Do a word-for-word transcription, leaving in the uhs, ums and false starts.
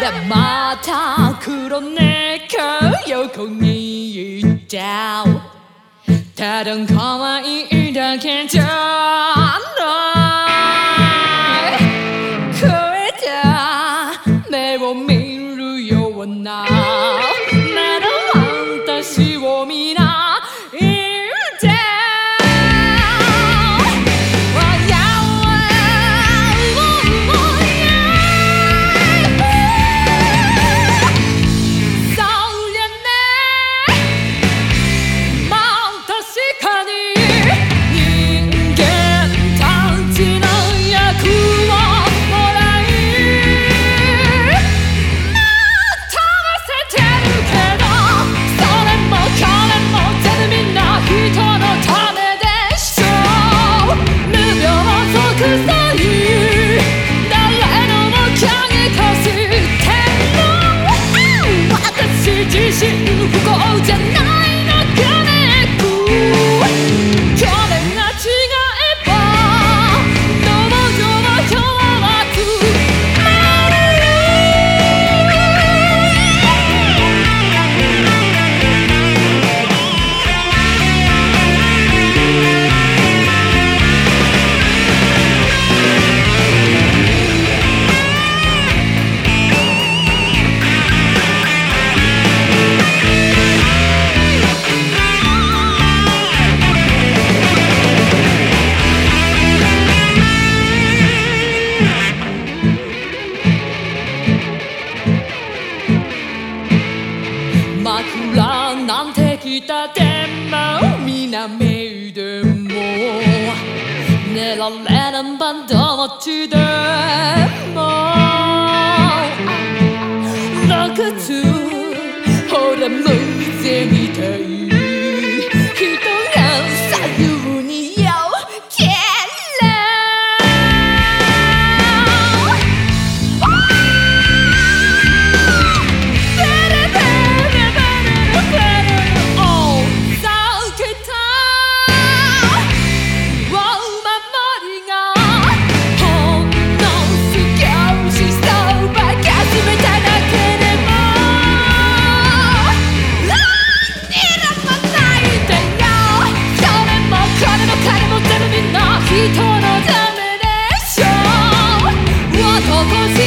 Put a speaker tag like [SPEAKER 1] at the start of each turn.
[SPEAKER 1] らまた黒猫横に行っちゃう。ただ可愛いだけじゃない。超えた目を見るようなまだ私を見ないで。自身不幸じゃないのかね。去年が違えばどうぞ今日はつまるよ。枕なんてきたでも見なめでも寝られればどっちでもなくつほら向いてみたい。人が左右によける人のためでしょう。男